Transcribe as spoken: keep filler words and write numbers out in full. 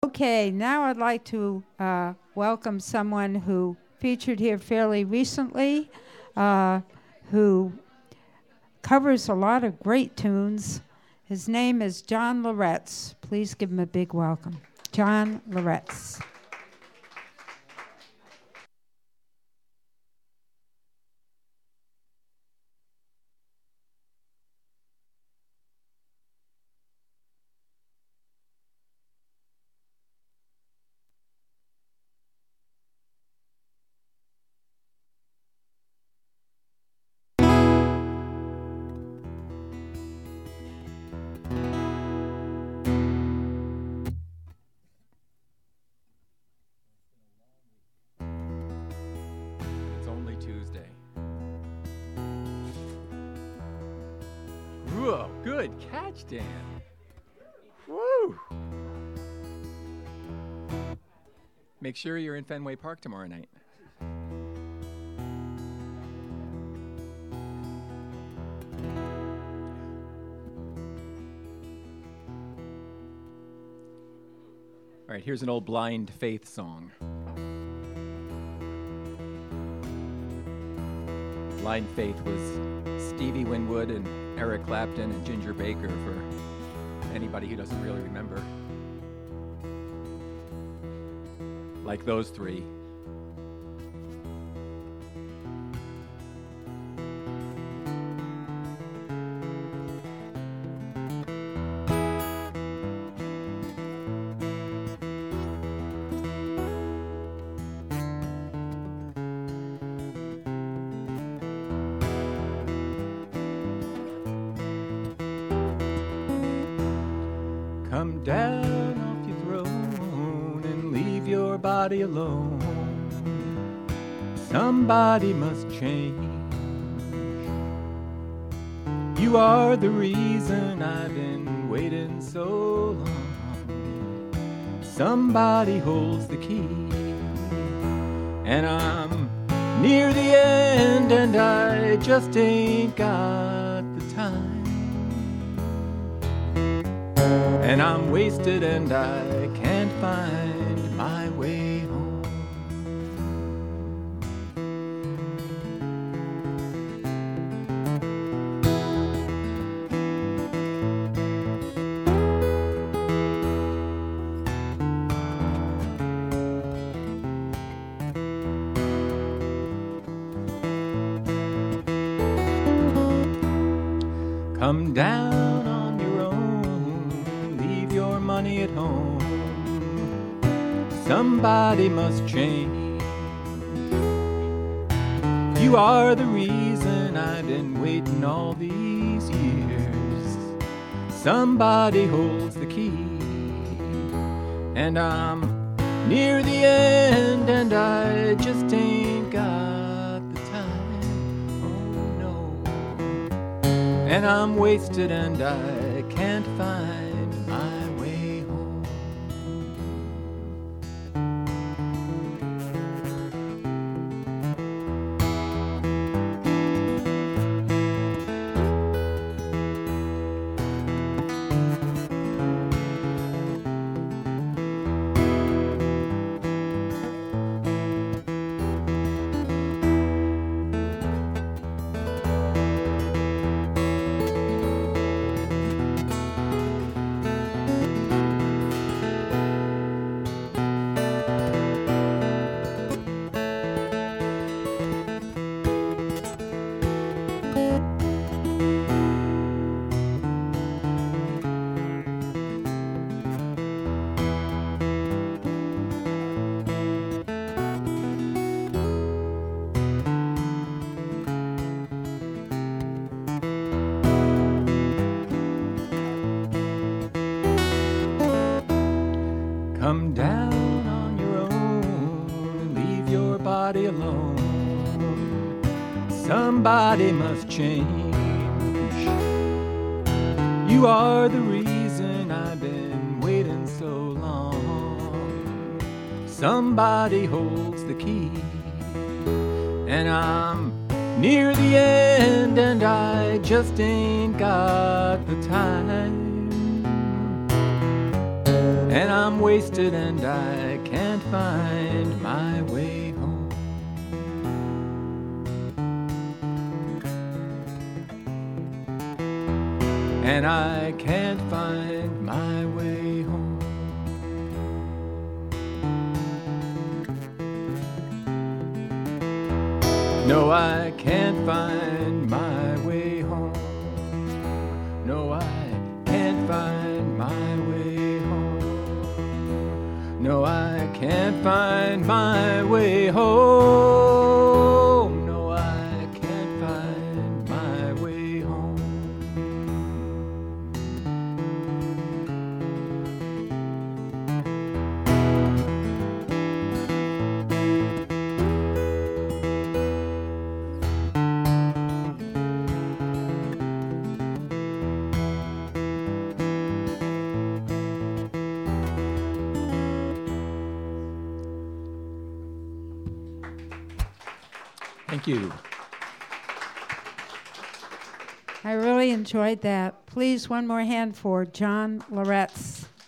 Okay, now I'd like to uh, welcome someone who featured here fairly recently, uh, who covers a lot of great tunes. His name is John Loretz. Please give him a big welcome. John Loretz. Whoa, good catch, Dan. Woo! Make sure you're in Fenway Park tomorrow night. All right, here's an old Blind Faith song. Blind Faith was Stevie Winwood and Eric Clapton and Ginger Baker, for anybody who doesn't really remember. Like those three. Come down off your throne and leave your body alone. Somebody must change. You are the reason I've been waiting so long. Somebody holds the key, and I'm near the end, and I just ain't got the time. And I'm wasted and I can't find my way home. Come down on your own, leave your money at home. Somebody must change. You are the reason I've been waiting all these years. Somebody holds the key, and I'm near the end, and I just ain't got the time. Oh no. And I'm wasted and I can't find my way home. Come down on your own, leave your body alone. Somebody must change. You are the reason I've been waiting so long. Somebody holds the key, and I'm near the end, and I just ain't got the time. and I'm wasted and I can't find my way home. And I can't find my way home. No, I can't find my way home. No, I can't find my way home. No, I can't find my way home. No, I can't find my way home. Thank you. I really enjoyed that. Please, one more hand for John Loretz.